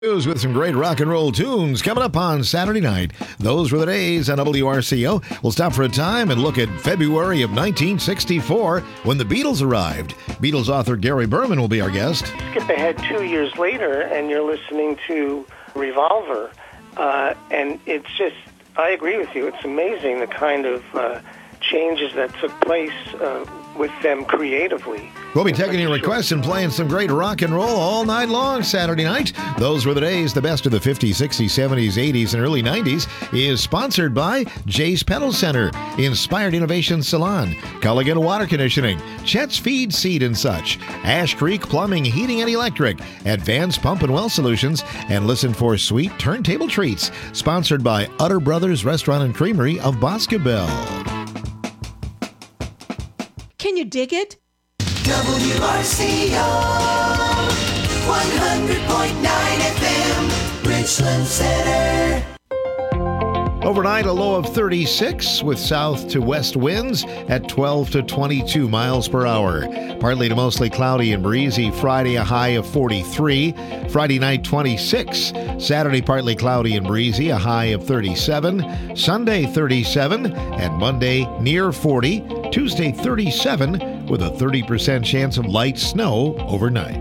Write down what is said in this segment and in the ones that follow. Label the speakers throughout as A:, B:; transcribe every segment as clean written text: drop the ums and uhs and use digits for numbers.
A: News with some great rock and roll tunes coming up on Saturday night. Those were the days on WRCO. We'll stop for a time and look at February of 1964 when the Beatles arrived. Beatles author Gary Berman will be our guest.
B: Skip ahead 2 years later and you're listening to Revolver. And it's just, I agree with you, it's amazing the kind of changes that took place with them creatively.
A: We'll be taking your requests and playing some great rock and roll all night long Saturday night. Those were the days. The best of the 50s, 60s, 70s, 80s, and early 90s is sponsored by Jay's Pedal Center, Inspired Innovation Salon, Culligan Water Conditioning, Chet's Feed, Seed and Such, Ash Creek Plumbing, Heating and Electric, Advanced Pump and Well Solutions, and listen for Sweet Turntable Treats, sponsored by Utter Brothers Restaurant and Creamery of Boscobel.
C: Can you dig it?
D: WRCO 100.9 FM, Richland Center.
A: Overnight, a low of 36 with south to west winds at 12 to 22 miles per hour. Partly to mostly cloudy and breezy. Friday, a high of 43. Friday night, 26. Saturday, partly cloudy and breezy, a high of 37. Sunday, 37. And Monday, near 40. Tuesday, 37 with a 30% chance of light snow overnight.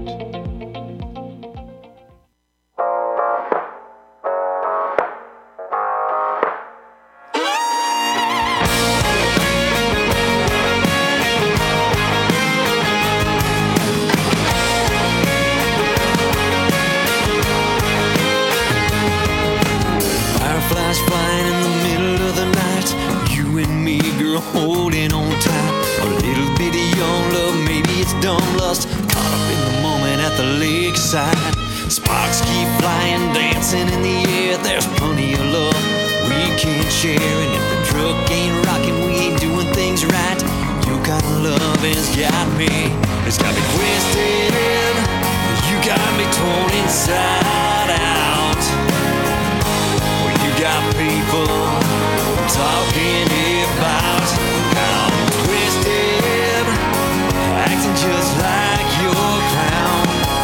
E: Fireflies flying in the middle of the night. You and me, girl, holding on tight. A little bit of young love, maybe it's dumb lust. Caught up in the moment at the lakeside. Sparks keep flying, dancing in the air. There's plenty of love we can't share. And if the truck ain't rocking, we ain't doing things right. Your kind of love has got me. It's got me twisted. You got me torn inside out. Well, you got people talking about how I'm twisted, acting just like your clown,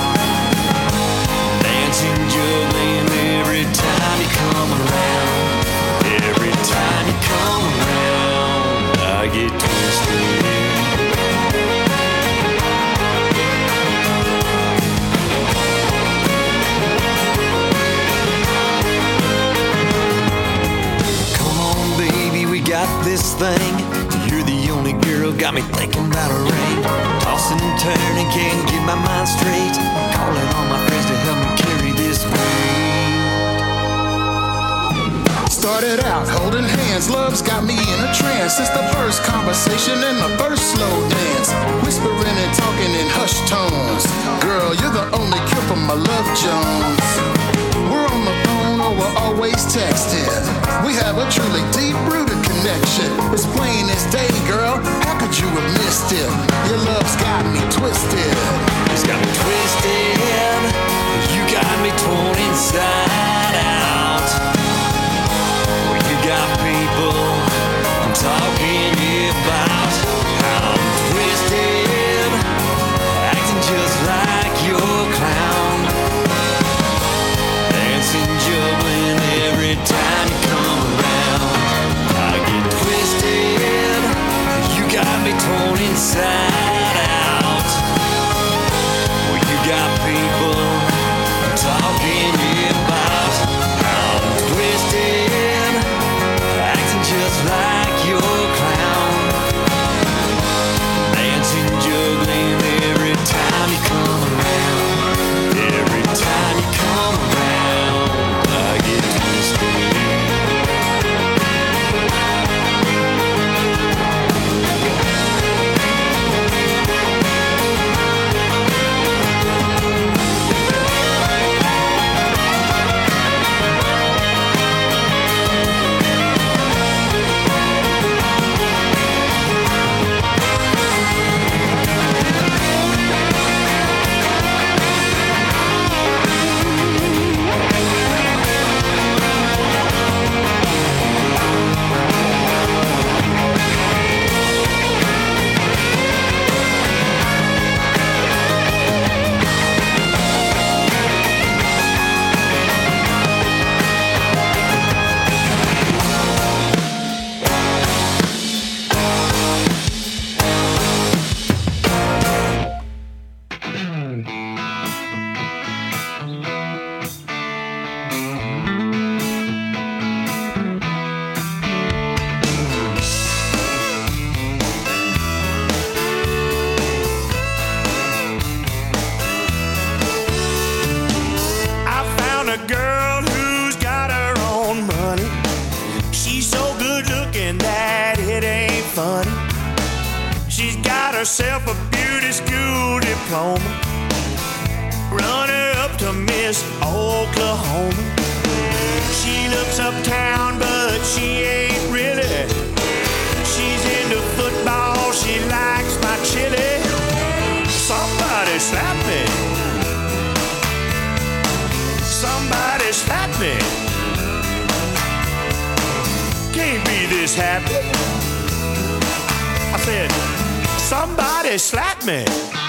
E: dancing, juggling every time you come around. Every time you come around, I get twisted. Got this thing, you're the only girl, got me thinking about a ring. Tossing and turning, can't get my mind straight. Calling on my friends to help me carry this weight.
F: Started out holding hands, love's got me in a trance. It's the first conversation and the first slow dance. Whispering and talking in hushed tones. Girl, you're the only cure for my love Jones. We're on the phone or we're always texting. We have a truly deep-rooted connection. It's plain as day, girl. How could you have missed it? Your love's got me twisted.
E: It's got me twisted. You got me torn inside out. Well, you got people talking about how I'm twisted, acting just like your clown, dancing, juggling every time you come around. I get twisted. You got me torn inside out. Well, you got people talking
G: a girl who's got her own money. She's so good looking that it ain't funny. She's got herself a beauty school diploma, runner up to Miss Oklahoma. She looks uptown, but she ain't really. She's into football, she likes my chili. Somebody slap me. Somebody slap me. Can't be this happy. I said, somebody slap me.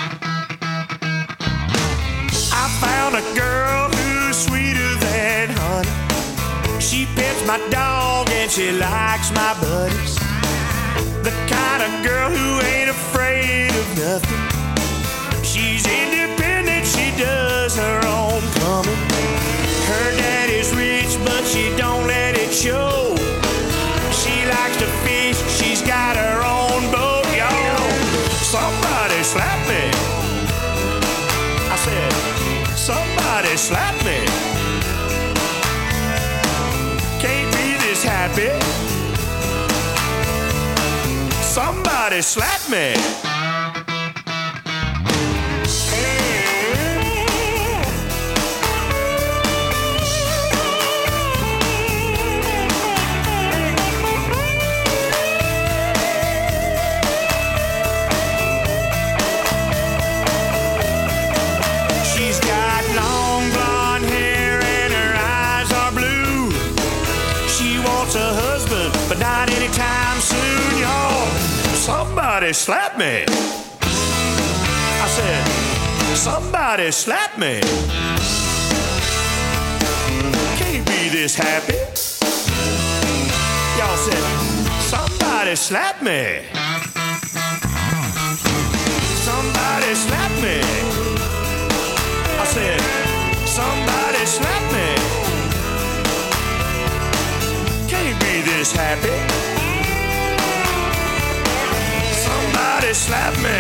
G: I found a girl who's sweeter than honey. She pets my dog and she likes my buddies. The kind of girl who ain't afraid of nothing. She's independent, she does her own plumbing. Her daddy's rich, but she don't let it show. She likes to fish, she's got her own boat, y'all. Somebody slap me. I said, somebody slap me. Can't be this happy. Somebody slap me. She's got long blonde hair and her eyes are blue. She wants a husband, but not anytime soon, y'all. Somebody slap me. I said, somebody slap me. Can't be this happy. Y'all said, somebody slap me. Somebody slap me. I said, somebody slap me. Can't be this happy. Somebody slap me.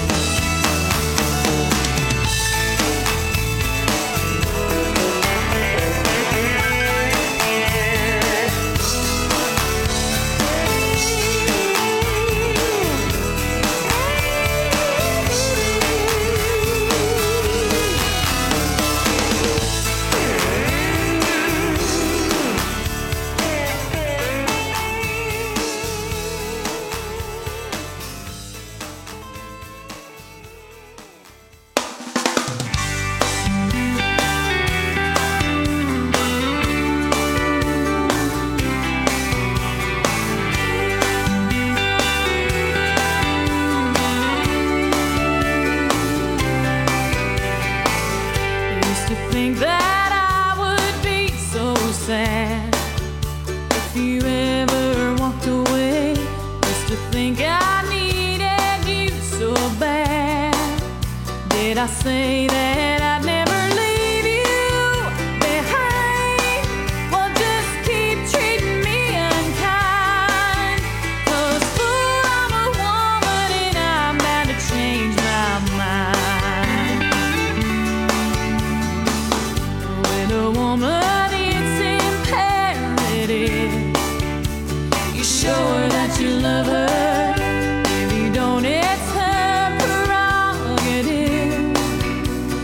H: I say that I'd never leave you behind? Well, just keep treating me unkind. 'Cause fool, I'm a woman and I'm bound to change my mind. With a woman, it's imperative you show her that you love her. If you don't, it's her prerogative.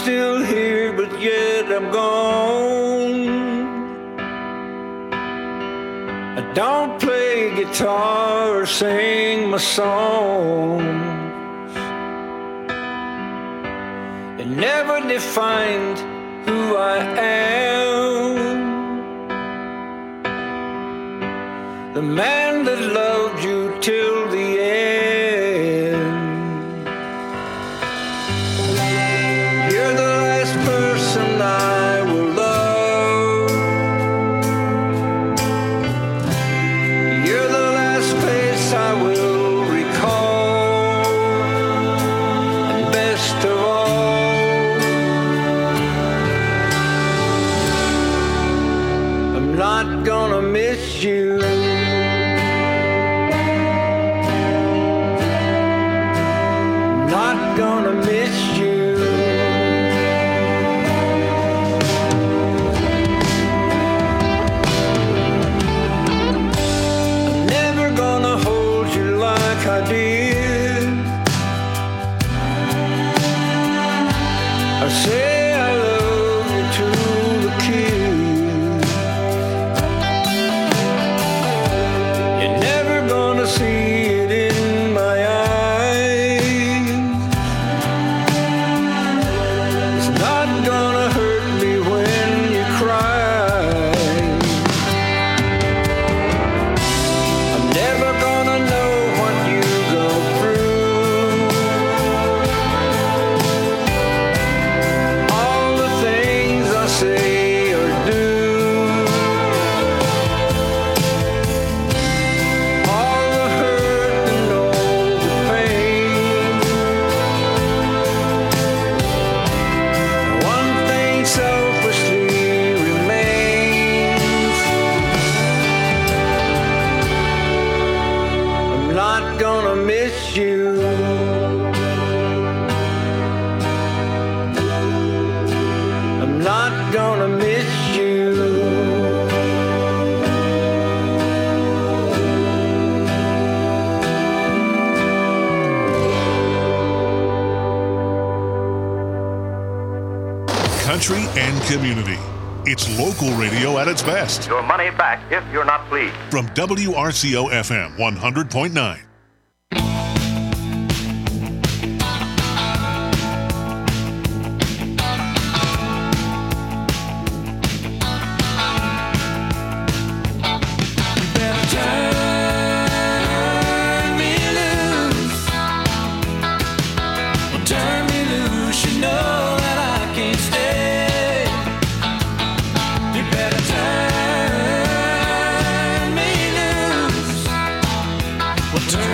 E: still here, but yet I'm gone. I don't play guitar or sing my songs. It never defined who I am. The man that loved you till the end. You're the last person I will love. You're the last face I will recall. And best of all, I'm not gonna miss you. Not gonna miss you. I'm never gonna hold you like I did. I say I love you to the kiss. You're never gonna see it in my eyes. It's not gonna hurt me when you cry. I'm never gonna know what you go through. All the things I say or do. All the hurt and all the pain. One thing selfishly remains. I'm not gonna miss you. I'm not gonna miss you.
I: Country and community. It's local radio at its best.
J: Your money back if you're not pleased.
I: From WRCO FM 100.9.
E: Turn me loose. Turn me loose. You know that I can't stay. You better turn me loose. Well, turn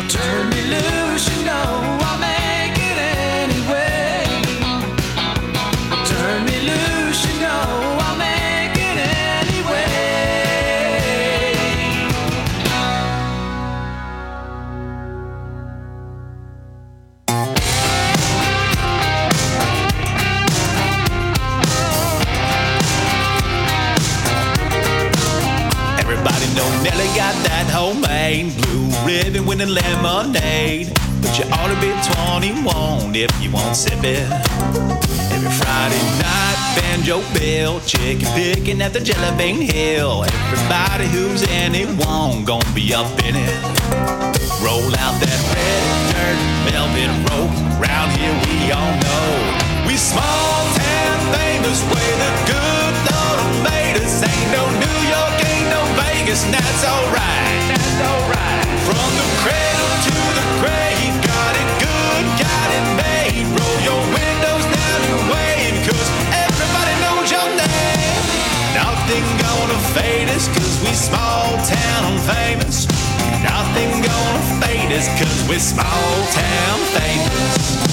E: Well, turn me loose, you know I'll make it anyway. Turn me loose, you know I'll make it anyway. Everybody know Nelly got that homemade blue ribbon with a lemonade. But you ought to be 21 if you won't sip it. Every Friday night, Banjo Bill, chicken picking at the Jelly Bean Hill. Everybody who's anyone gonna be up in it. Roll out that red dirt velvet rope. Round here we all know we small town famous, way the good Lord made us. Ain't no New York, ain't no Vegas, and that's alright. That's alright. From the cradle to the grave, got it good, got it made. Roll your windows down and wave, 'cause everybody knows your name. Nothing gonna fade us, 'cause we small town famous. Nothing gonna fade us, 'cause we're small town famous.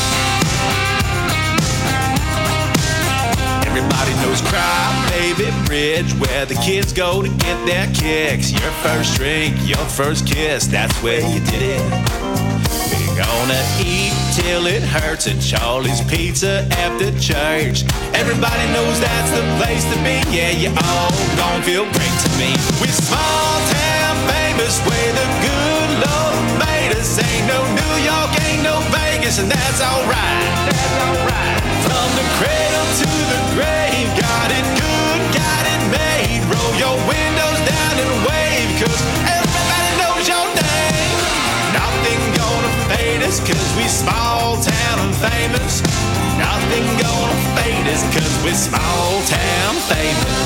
E: Everybody knows Cry Baby Bridge, where the kids go to get their kicks. Your first drink, your first kiss, that's where you did it. We're gonna eat till it hurts at Charlie's Pizza after church. Everybody knows that's the place to be. Yeah, you all gon' feel great to me. We're small town famous, where the good Lord made us. Ain't no New York, ain't no Vegas, and that's alright. That's alright. From the cradle to the grave, got it good, got it made. Roll your windows down and wave, 'cause everybody knows your name. Nothing gonna fade us, 'cause we small town famous. Nothing gonna fade us, 'cause we small town famous.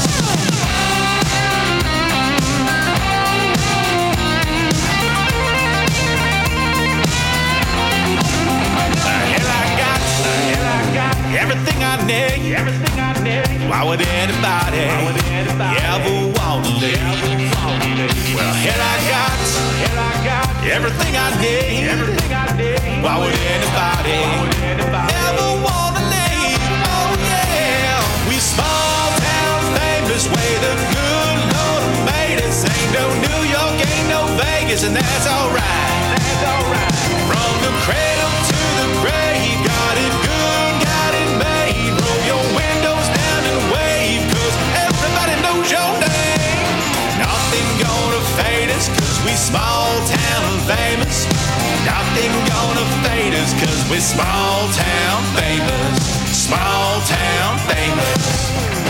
E: Everything I need, everything I need. Why would anybody ever want to leave? Well, here I got everything I need, everything I need. Why would anybody ever want to leave? Oh yeah, we small town famous, way the good Lord made us. Ain't no New York, ain't no Vegas, and that's alright. That's alright. From the cradle to the grave, got it good, got it made. Roll your windows down and wave, 'cause everybody knows your name. Nothing gonna fade us, 'cause we small town famous. Nothing gonna fade us, 'cause we small town famous. Small town famous.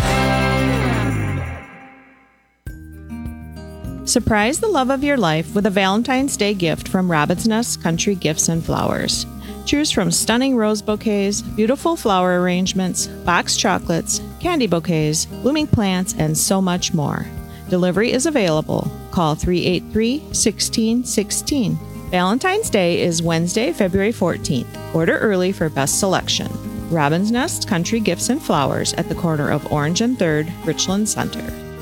C: Surprise the love of your life with a Valentine's Day gift from Robin's Nest Country Gifts and Flowers. Choose from stunning rose bouquets, beautiful flower arrangements, boxed chocolates, candy bouquets, blooming plants, and so much more. Delivery is available. Call 383-1616. Valentine's Day is Wednesday, February 14th. Order early for best selection. Robin's Nest Country Gifts and Flowers at the corner of Orange and 3rd, Richland Center.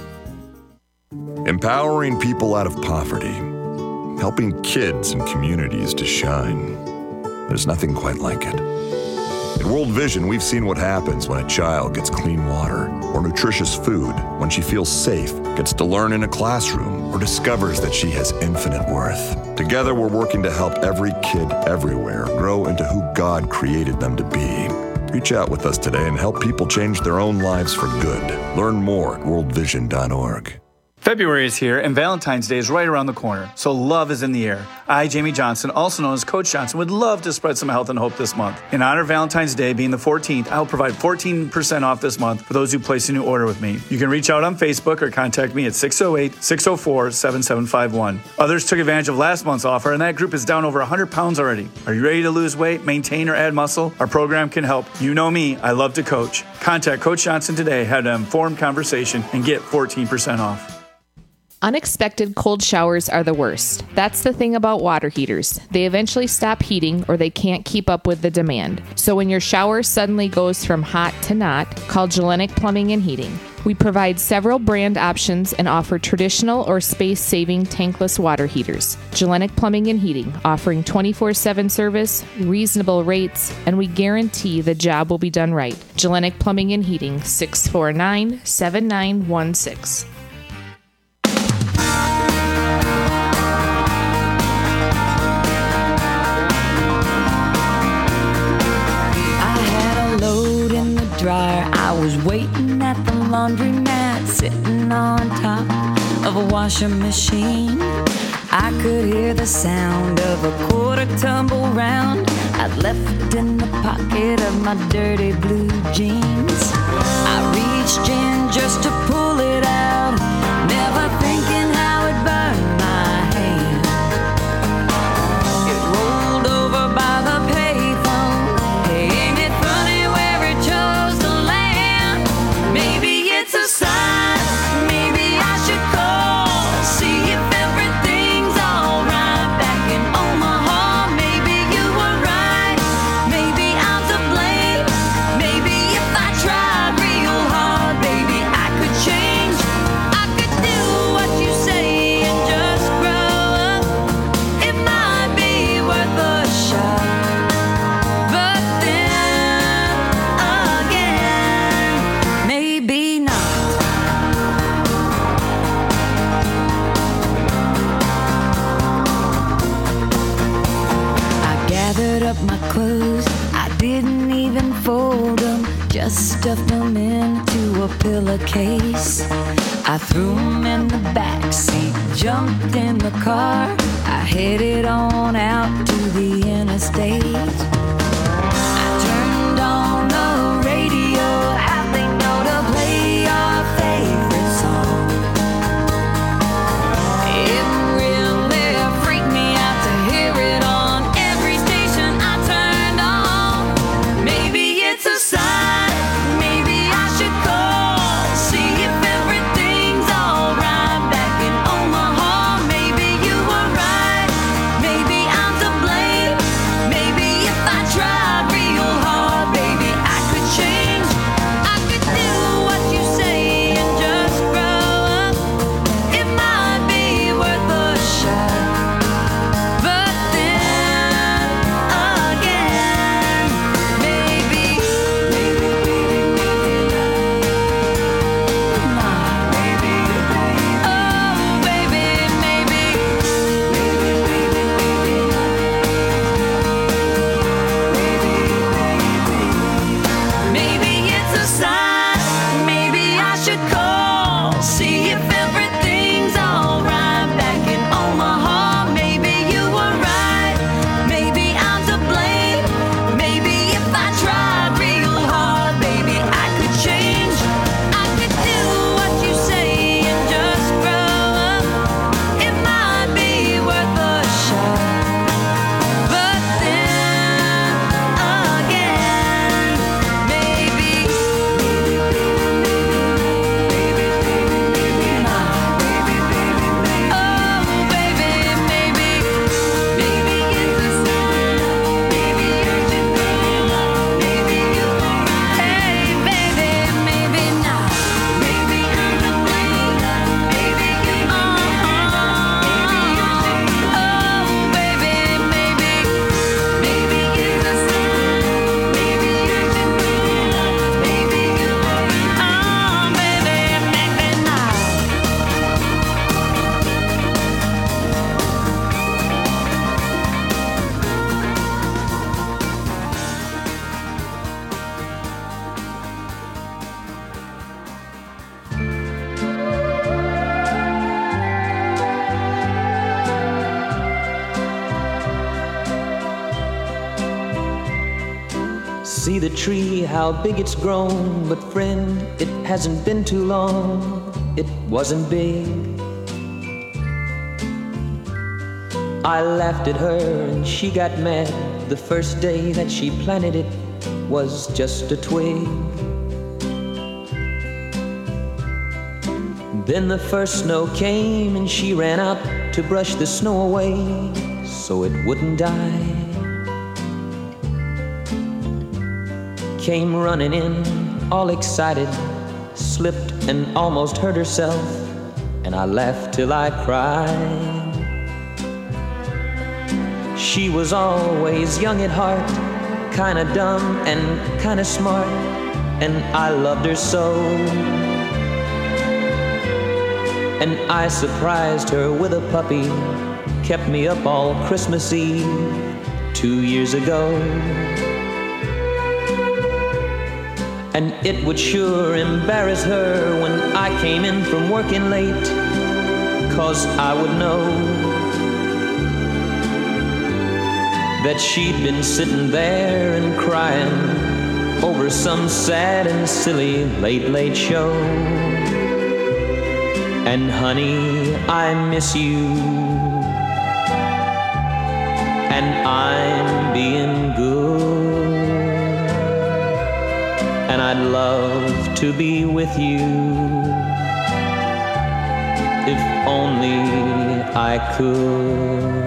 K: Empowering people out of poverty, helping kids and communities to shine. There's nothing quite like it. At World Vision, we've seen what happens when a child gets clean water or nutritious food, when she feels safe, gets to learn in a classroom, or discovers that she has infinite worth. Together, we're working to help every kid everywhere grow into who God created them to be. Reach out with us today and help people change their own lives for good. Learn more at worldvision.org.
L: February is here and Valentine's Day is right around the corner, so love is in the air. I, Jamie Johnson, also known as Coach Johnson, would love to spread some health and hope this month. In honor of Valentine's Day being the 14th, I will provide 14% off this month for those who place a new order with me. You can reach out on Facebook or contact me at 608-604-7751. Others took advantage of last month's offer, and that group is down over 100 pounds already. Are you ready to lose weight, maintain, or add muscle? Our program can help. You know me, I love to coach. Contact Coach Johnson today, have an informed conversation, and get 14% off.
M: Unexpected cold showers are the worst. That's the thing about water heaters. They eventually stop heating or they can't keep up with the demand. So when your shower suddenly goes from hot to not, call Gellenic Plumbing and Heating. We provide several brand options and offer traditional or space-saving tankless water heaters. Gellenic Plumbing and Heating, offering 24/7 service, reasonable rates, and we guarantee the job will be done right. Gellenic Plumbing and Heating, 649-7916.
N: Dryer. I was waiting at the laundromat, sitting on top of a washing machine. I could hear the sound of a quarter tumble round I'd left in the pocket of my dirty blue jeans. I reached in just to pull it out, never thinking how it burned my hand. It rolled over by the payphone. Hey, ain't it funny where it chose to land? Maybe it's a sign, maybe I should call, see if everything's alright back in Omaha. Maybe you were right, maybe I'm to blame. Maybe if I tried real hard, baby, I could change. I could do what you say and just grow up. It might be worth a shot, but then again, maybe not. I gathered up my clothes, I didn't even fold them, just stuffed them into a pillowcase. I threw them in the back seat, jumped in the car, I headed on out to the interstate. I turned on the radio, how they know to play our favorite song. It really freaked me out to hear it on every station I turned on. Maybe it's a sign, maybe I should call, see if everything's alright back in Omaha. Maybe you were right, maybe I'm to blame. Maybe if I tried real hard, baby, I could change. I could do what you say and just grow up. It might be worth a shot, but then again, maybe not. Oh, baby, maybe. Maybe it's a sign, maybe I should call, see if everything's alright back in Omaha. Maybe you were right, maybe I'm to blame. Maybe if I tried real hard, baby, I could change. I could do what you say and just grow up. It might be worth a shot, but then again, maybe not. Oh, baby, maybe it's a sign, maybe you should go, maybe you were right. Hey, baby, maybe not. Maybe I'm to blame, maybe you were right. Oh, baby, maybe it's a sign, maybe you should go, maybe you were right. Oh, baby, maybe not.
O: See the tree, how big it's grown. But friend, it hasn't been too long. It wasn't big. I laughed at her and she got mad. The first day that she planted it was just a twig. Then the first snow came and she ran out to brush the snow away so it wouldn't die. Came running in, all excited, slipped and almost hurt herself, and I laughed till I cried. She was always young at heart, kinda dumb and kinda smart, and I loved her so. And I surprised her with a puppy, kept me up all Christmas Eve 2 years ago. And it would sure embarrass her when I came in from working late, 'cause I would know that she'd been sitting there and crying over some sad and silly late show. And honey, I miss you, and I'm being good, and I'd love to be with you if only I could.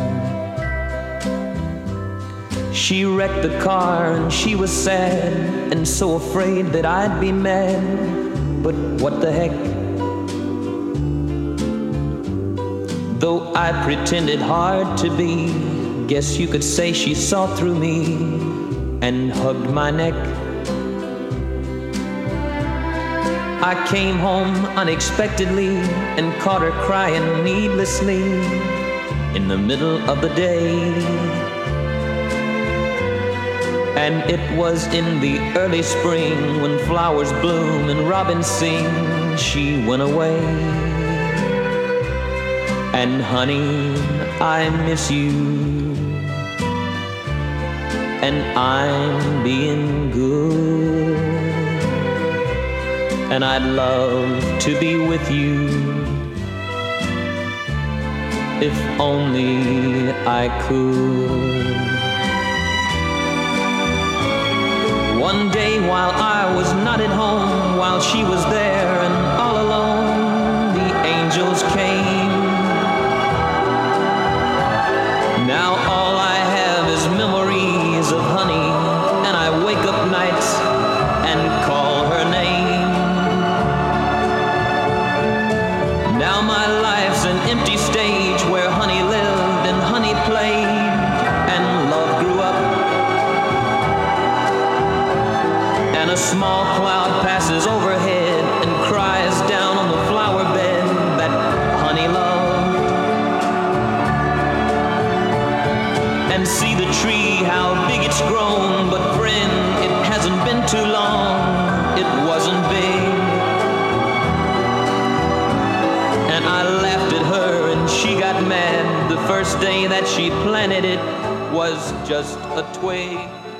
O: She wrecked the car and she was sad and so afraid that I'd be mad, but what the heck? Though I pretended hard to be, guess you could say she saw through me and hugged my neck. I came home unexpectedly and caught her crying needlessly in the middle of the day. And it was in the early spring when flowers bloom and robins sing, she went away. And honey, I miss you, and I'm being good, and I'd love to be with you if only I could. One day while I was not at home, while she was there and all alone, the angels came. Now all I have is memories of honey, and I wake up nights and call her name. Now my life's an empty stage where honey lived and honey played and love grew up. And a small cloud passes overhead and cries down on the flower bed that honey loved. And see the tree, how big it's grown, but friend, it hasn't been too long, it wasn't big. And I laughed at her and she got mad. The first day that she planted it was just a twig.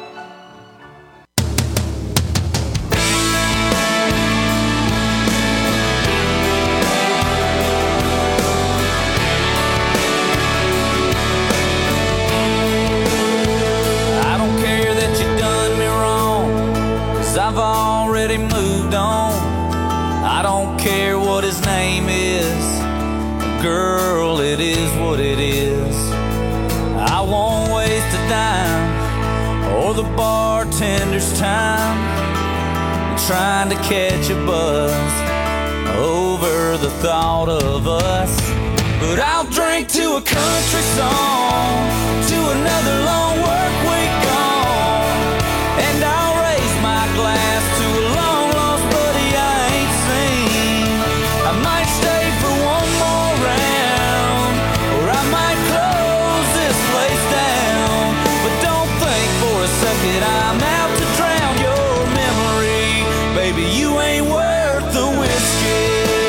E: I've already moved on. I don't care what his name is. Girl, it is what it is. I won't waste a dime or the bartender's time trying to catch a buzz over the thought of us. But I'll drink to a country song, to another long work week gone, and I'll raise my glass to a long lost buddy I ain't seen. I might stay for one more round, or I might close this place down. But don't think for a second I'm out to drown your memory. Baby, you ain't worth the whiskey.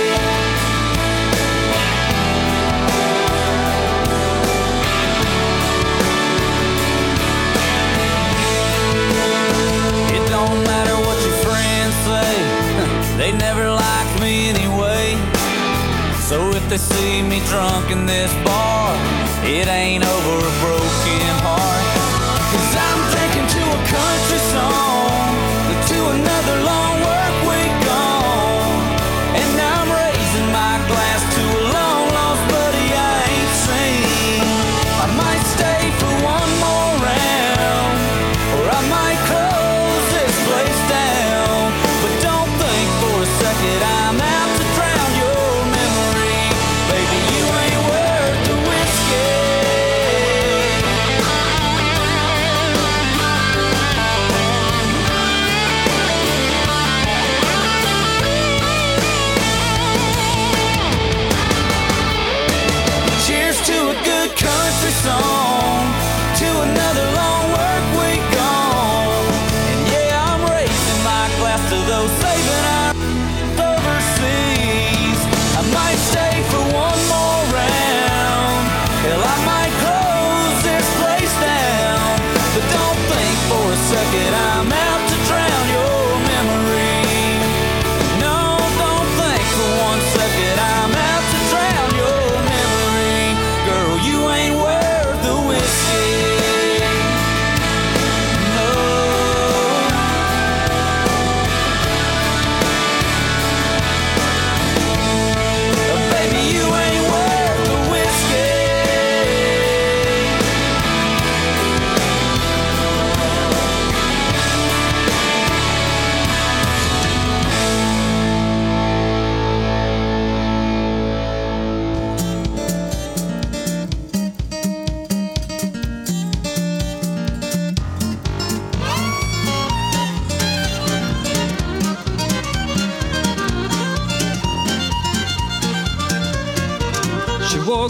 E: Don't matter what your friends say, they never liked me anyway. So if they see me drunk in this bar, it ain't over a broken heart. 'Cause I'm drinking to a country song, to another long work week gone, and I'm raising my glass to a long lost buddy I ain't seen. I might stay for one more round, or I might close this place down. But don't think for a second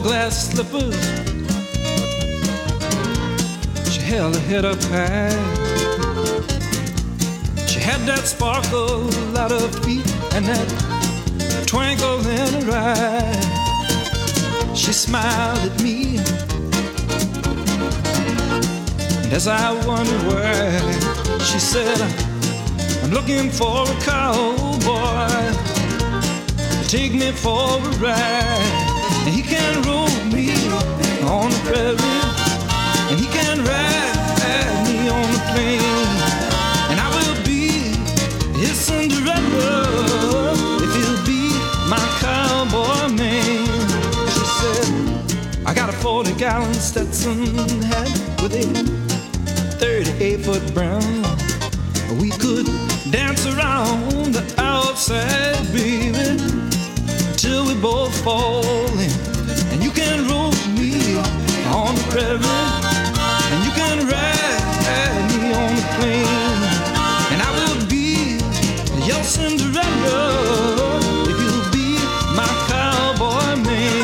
P: glass slippers. She held her head up high. She had that sparkle at her feet and that twinkle in her eye. She smiled at me, and as I wondered why, she said, I'm looking for a cowboy to take me for a ride. And he can roll me on the prairie, and he can ride me on the plain. And I will be his Cinderella if he'll be my cowboy man. She said, I got a 40-gallon Stetson hat with a 38-foot brown. We could dance around the outside, baby, till we both fall in. And you can roll me on the prairie, and you can ride me on the plain. And I will be your Cinderella if you'll be my cowboy man.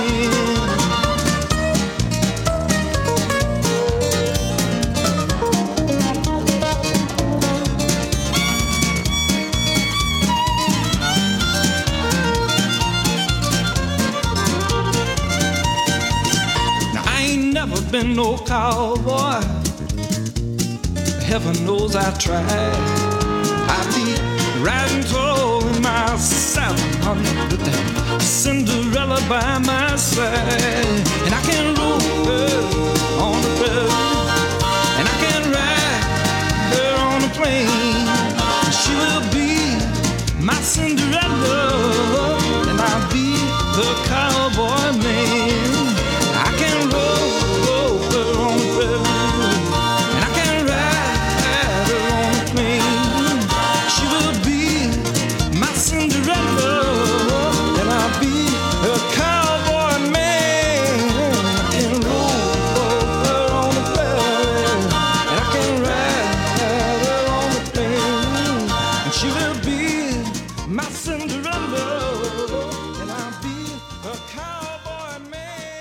P: Been no cowboy, heaven knows I tried. I'd be riding tall in my saddle, honey, with that Cinderella by my side. And I can roll her on the prairie, and I can ride her on the plain. And she will be my Cinderella, and I'll be the cowboy man. I can roll her on the prairie, and I can ride her on the plain. She will be my Cinderella, and I'll be her cowboy man. I can roll her on the prairie, and I can ride her on the plain. And she will be my Cinderella, and I'll be her cowboy man.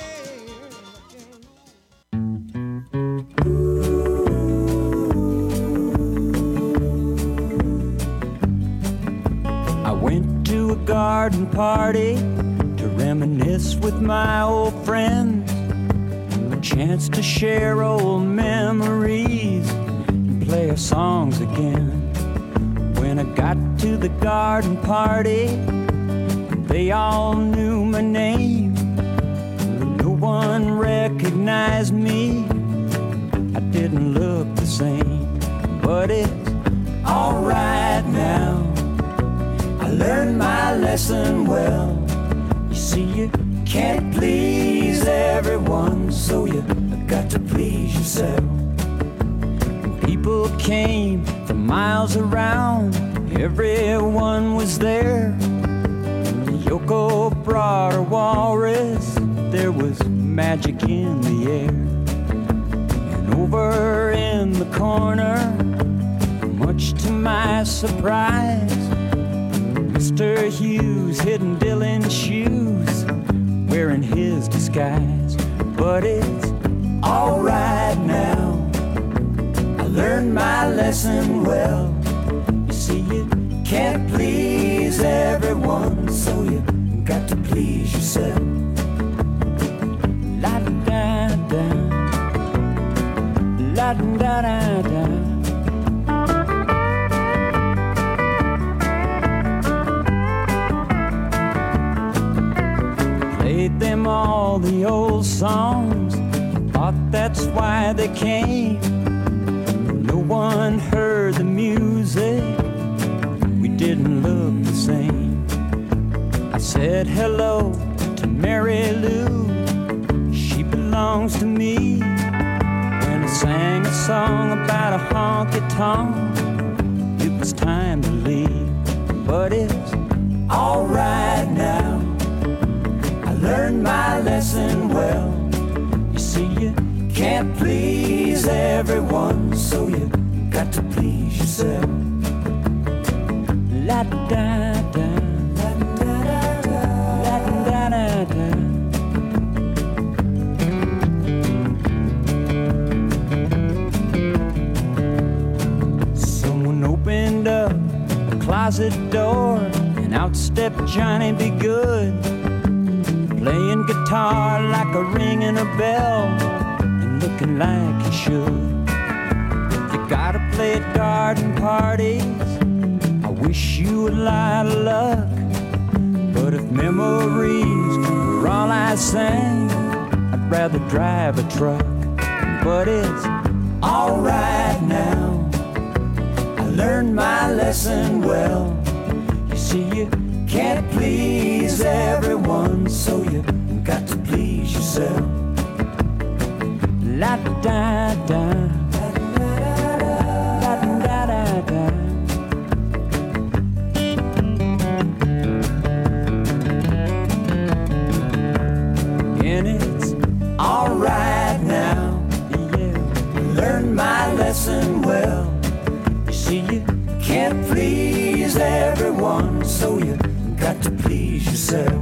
Q: Garden party to reminisce with my old friends, a chance to share old memories and play our songs again. When I got to the garden party, they all knew my name. No one recognized me, I didn't look the same, but it's alright now. I learned my lesson well. You see, you can't please everyone, so you got to please yourself. And people came from miles around, everyone was there. Yoko brought her walrus, there was magic in the air. And over in the corner, much to my surprise, Mr. Hughes hidden Dylan's shoes, wearing his disguise. But it's alright now, I learned my lesson well. You see, you can't please everyone, so you got to please yourself. La-da-da-da, la-da-da-da. Played them all the old songs, thought that's why they came. No one heard the music, we didn't look the same. I said hello to Mary Lou, she belongs to me. When I sang a song about a honky-tonk, it was time to leave. But it's alright now, learned my lesson well. You see, you can't please everyone, so you got to please yourself. La-da-da-da, la-da-da-da, la-da-da-da. closet door, and out stepped Johnny Be Good, playing guitar like a ringing a bell, and looking like he should. You gotta play at garden parties, I wish you would lot of luck. But if memories were all I sang, I'd rather drive a truck. But it's alright now, I learned my lesson well. You see, you can't please everyone, so you got to please yourself. La da da, la da da da da. And it's alright now, yeah, learned my lesson well. You see, you can't please everyone, so you got to please yourself.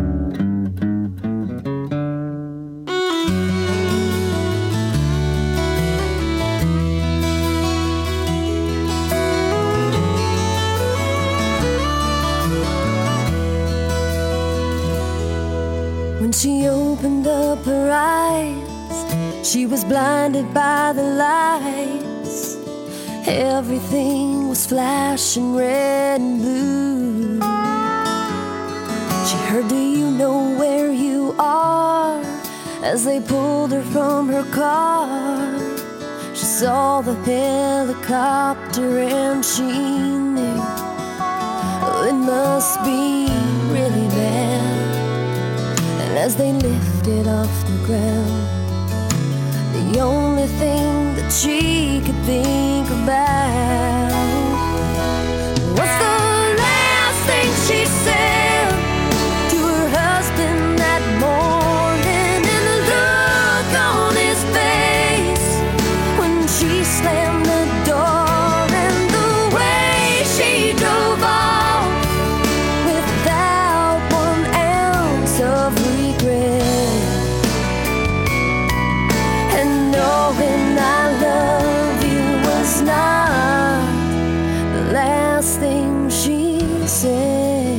R: When she opened up her eyes, she was blinded by the lights. Everything was flashing red and blue. She heard, "Do you know where you are?" as they pulled her from her car. She saw the helicopter and she knew, oh, it must be really bad. And as they lifted off the ground, the only thing that she could think about was the last thing she said to her husband that morning, and the look on his face when she slammed the door, and the way she drove off without 1 ounce of regret. And knowing I love you was not the last thing she said.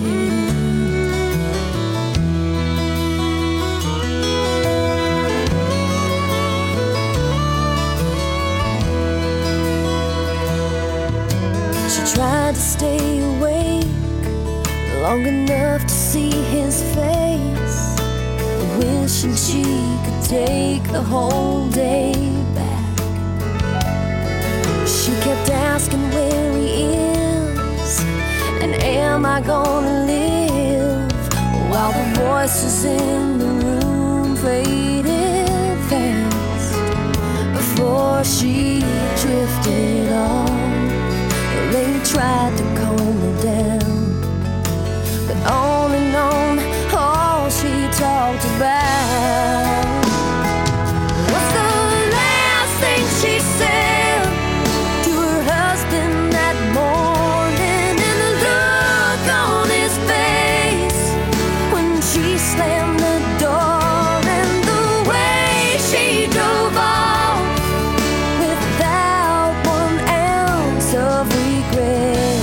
R: She tried to stay awake long enough to see his face, wishing she could take the whole day back. She kept asking where he is, and am I gonna live, while the voices in the room faded fast before she drifted off. They tried to calm her down, but on and on, all she talked about was the last thing she said to her husband that morning, and the look on his face when she slammed the door, and the way she drove off without 1 ounce of regret.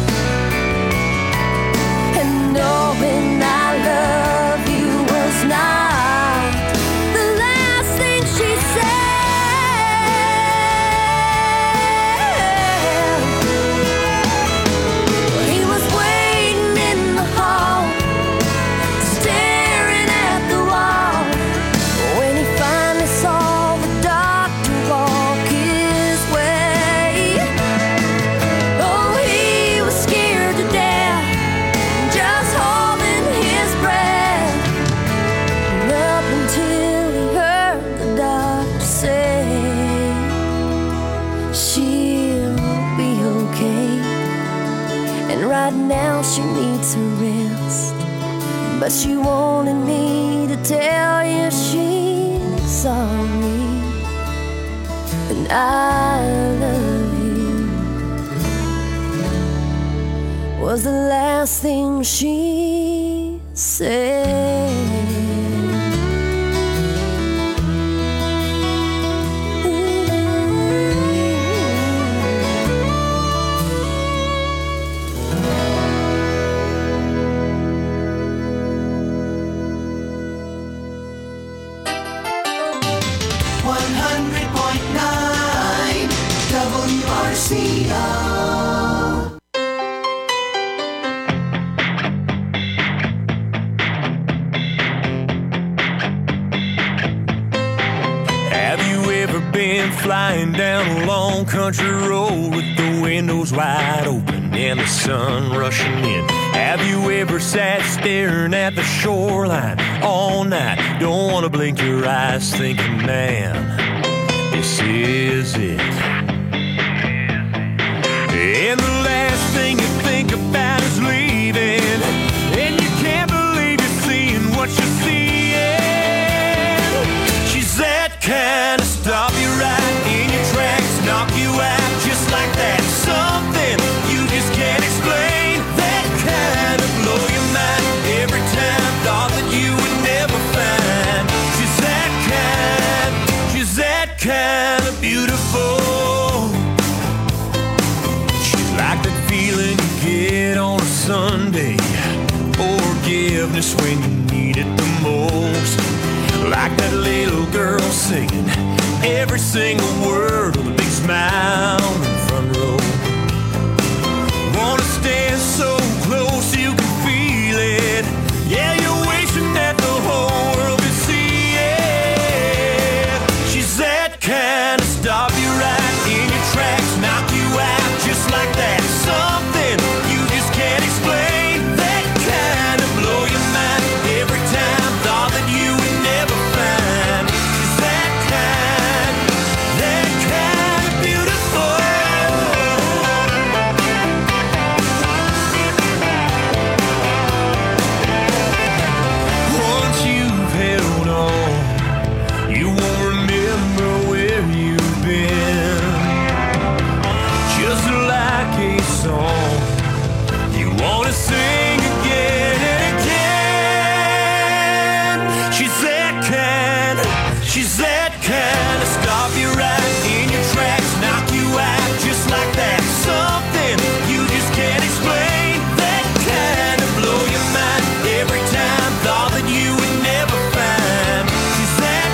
R: And knowing I love you was not the last thing she said. He was waiting in the hall, staring at the wall, when he finally saw the doctor walk his way. Oh, he was scared to death, just holding his breath, up until he heard the doctor say, she'll be okay, and right now she needs her rest. But she wanted me to tell you she's sorry, and I love you, was the last thing she said.
G: you ever been flying down a long country road with the windows wide open and the sun rushing in? Have you ever sat staring at the shoreline all night? Don't want to blink your eyes thinking, man, this is it. And the last thing you think about is leaving, and you can't believe you're seeing what you're seeing. She's that kind of stop you right in your tracks, knock you out just like that. Something you just can't explain. That kind of blow your mind every time. Thought that you would never find. She's that kind of beautiful. She's like that feeling you get on a Sunday. Forgiveness when you need it the most. Like that little girl singing every single word with a big smile in the front row. Wanna stand so close you can feel it. Yeah, you're wishing that the whole world could see it. She's that kind of stop you right in your tracks, knock you out just like that. Something you just can't explain. That kind of blow your mind every time. Thought that you would never find. She's that kind of beautiful. Once you've held on, you won't remember where you've been. Just like a song you wanna sing again and again. She's that kind of stop you right in your tracks, knock you out just like that. Something you just can't explain. That kind of blow your mind every time. Thought that you would never find. She's that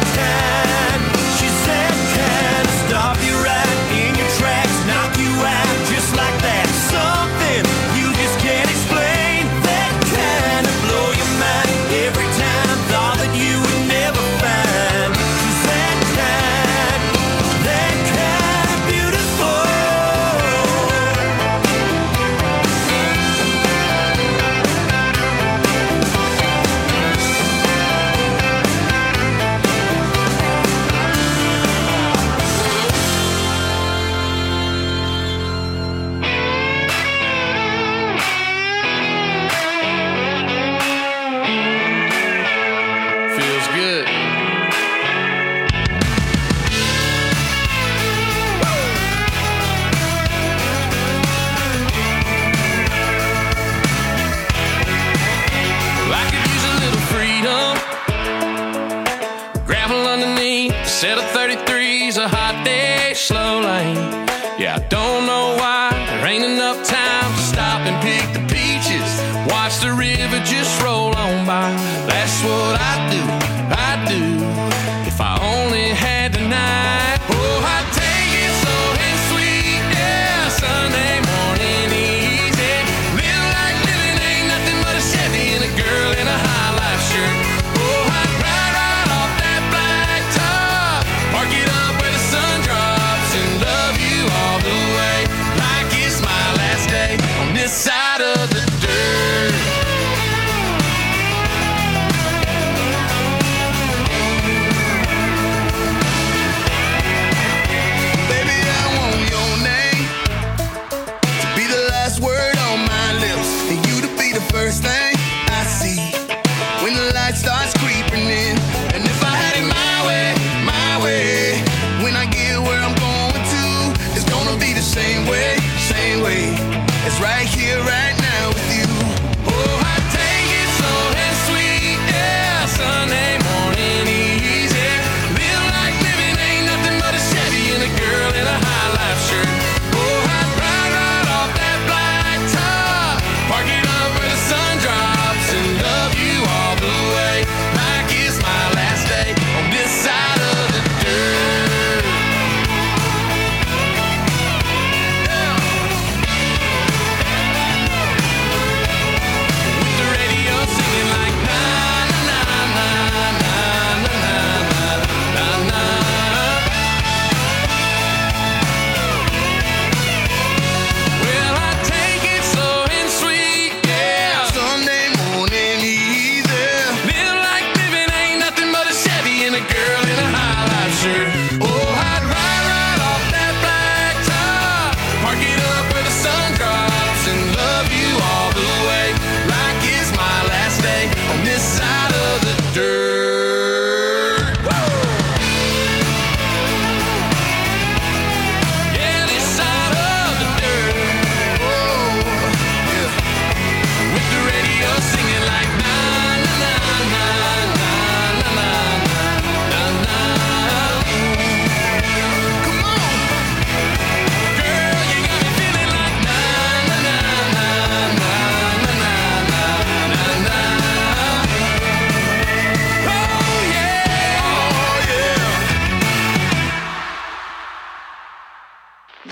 G: kind of stop you right in your tracks, knock you out just like that. Something you just can't explain. That kind of blow your mind every time. Thought that you would never find. She's that kind of beautiful.
S: Feels good. I could use a little freedom. Gravel underneath, set of 33's a hot day, slow lane. Yeah, I don't know why there ain't enough time to stop and pick the peaches. Watch the river just roll on by. That's what I do if I only had the night. Oh, I'd take it slow and sweet, yeah, Sunday morning easy. Live like living ain't nothing but a Chevy and a girl in a high life shirt. Oh, I'd ride right off that black top, park it up where the sun drops, and love you all the way like it's my last day on this side of the dirt.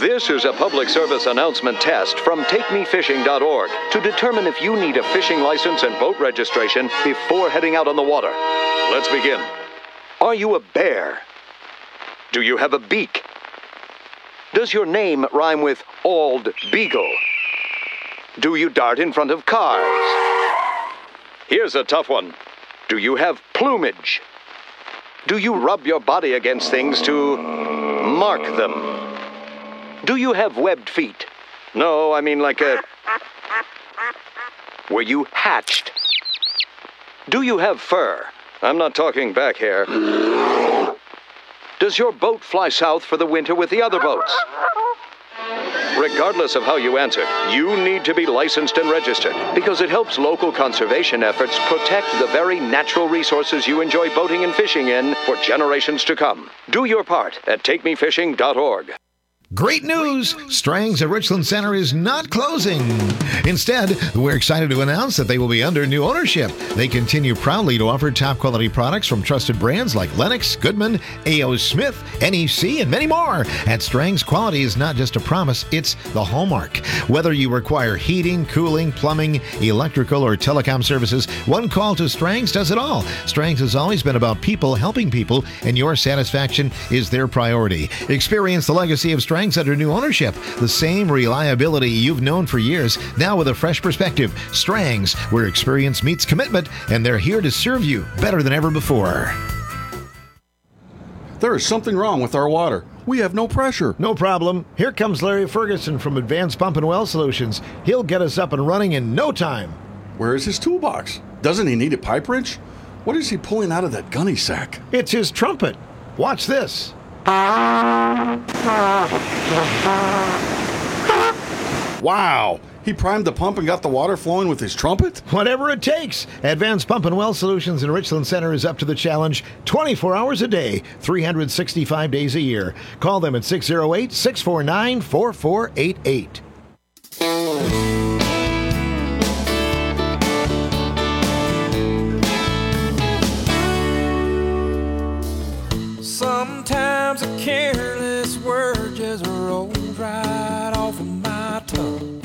T: This is a public service announcement test from TakeMeFishing.org to determine if you need a fishing license and boat registration before heading out on the water. Let's begin. Are you a bear? Do you have a beak? Does your name rhyme with Ald Beagle? Do you dart in front of cars? Here's a tough one. Do you have plumage? Do you rub your body against things to mark them? Do you have webbed feet? No, I mean like a... Were you hatched? Do you have fur? I'm not talking back hair. Does your boat fly south for the winter with the other boats? Regardless of how you answered, you need to be licensed and registered because it helps local conservation efforts protect the very natural resources you enjoy boating and fishing in for generations to come. Do your part at TakeMeFishing.org.
A: Great news! Strang's at Richland Center is not closing. Instead, we're excited to announce that they will be under new ownership. They continue proudly to offer top-quality products from trusted brands like Lennox, Goodman, A.O. Smith, NEC, and many more. At Strang's, quality is not just a promise, it's the hallmark. Whether you require heating, cooling, plumbing, electrical, or telecom services, one call to Strang's does it all. Strang's has always been about people helping people, and your satisfaction is their priority. Experience the legacy of Strang's under new ownership. The same reliability you've known for years, now with a fresh perspective. Strang's, where experience meets commitment, and they're here to serve you better than ever before.
U: There is something wrong with our water. We have no pressure.
A: No problem. Here comes Larry Ferguson from Advanced Pump and Well Solutions. He'll get us up and running in no time.
U: Where is his toolbox? Doesn't he need a pipe wrench? What is he pulling out of that gunny sack?
A: It's his trumpet. Watch this.
U: Wow! He primed the pump and got the water flowing with his trumpet?
A: Whatever it takes. Advanced Pump and Well Solutions in Richland Center is up to the challenge 24 hours a day, 365 days a year. Call them at 608-649-4488.
P: Sometimes a careless word just rolls right off of my tongue.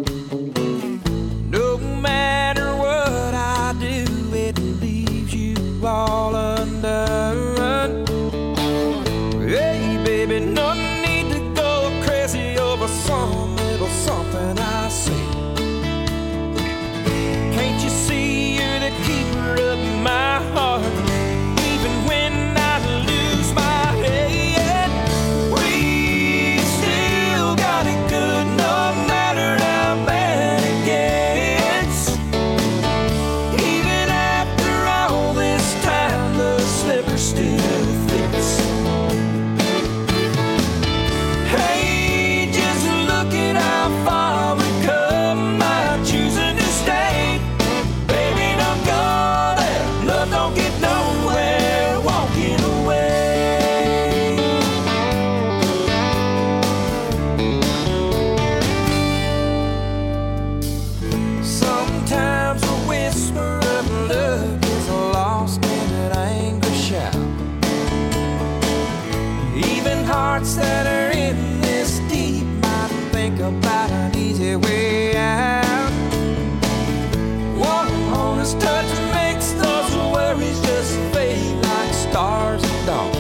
P: No matter what I do, it leaves you all undone. Hey, baby, no need to go crazy over some little something I say. Can't you see you're the keeper of my heart? Even when that are in this deep might think about an easy way out. One honest touch makes those worries just fade like stars at dawn.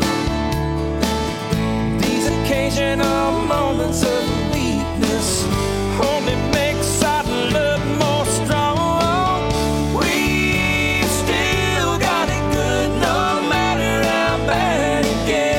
P: These occasional moments of weakness only makes our love more strong. We've still got it good no matter how bad it gets.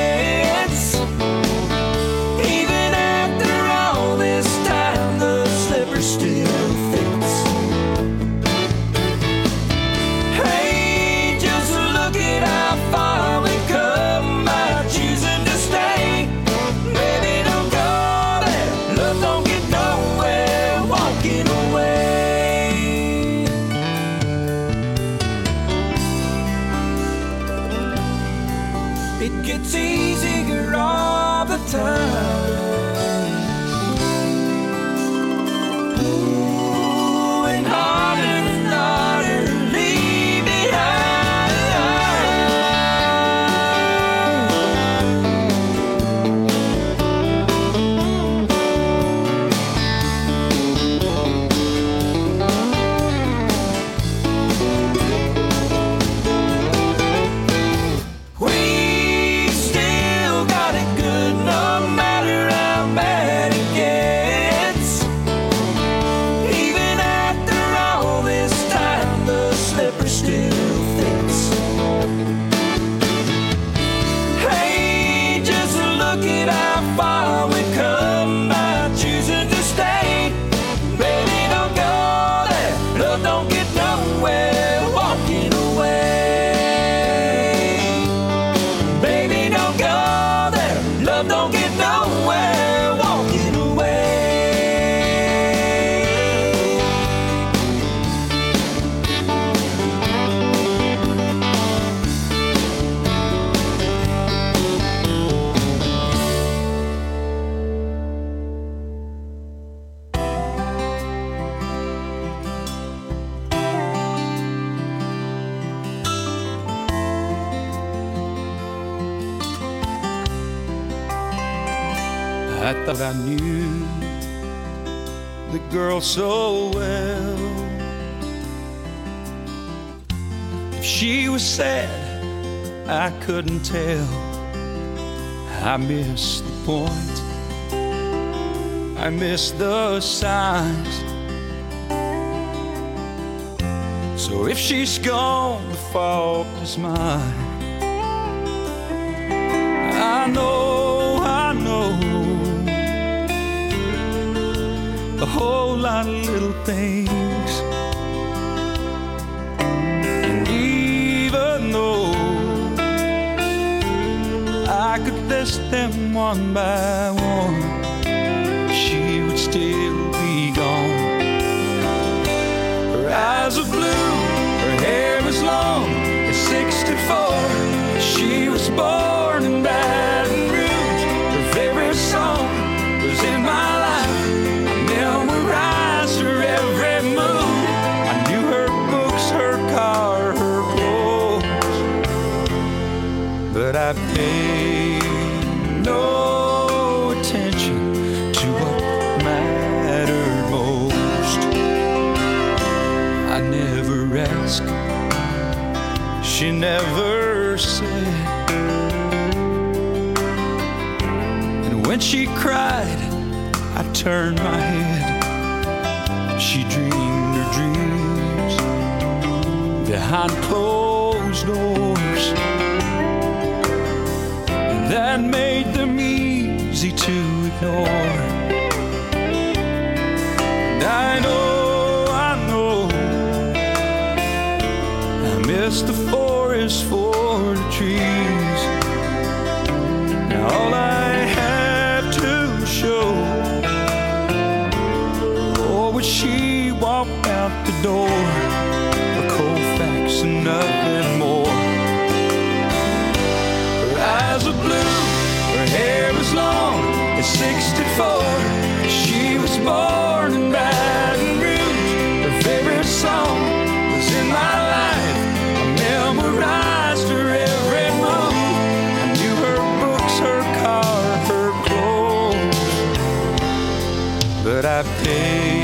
Q: look at how far we've come by choosing to stay. Baby, don't go there. Love don't get nowhere walking away. Baby, don't go there. Love don't get nowhere walking away. I thought I knew the girl so well. If she was sad, I couldn't tell. I missed the point. I missed the signs. So if she's gone, the fault is mine. I know a whole lot of little things. And even though I could list them one by one, she would still be gone. Her eyes are blue, her hair is long. At 64, she was born in Baton Rouge. Her favorite song was In My Life. Memorized her every move. I knew her books, her car, her clothes. But I paid no attention to what mattered most. I never asked, she never said. And when she cried, I turned my head. She dreamed her dreams behind closed doors, and that made them easy to ignore. And I know I miss the forest for the trees. Now all I have to show, she walked out the door, a cold facts and nothing more. Her eyes are blue, her hair is long. At 64, she was born in Baton Rouge. Her favorite song was In My Life. I memorized her every move. I knew her books, her car, her clothes. But I paid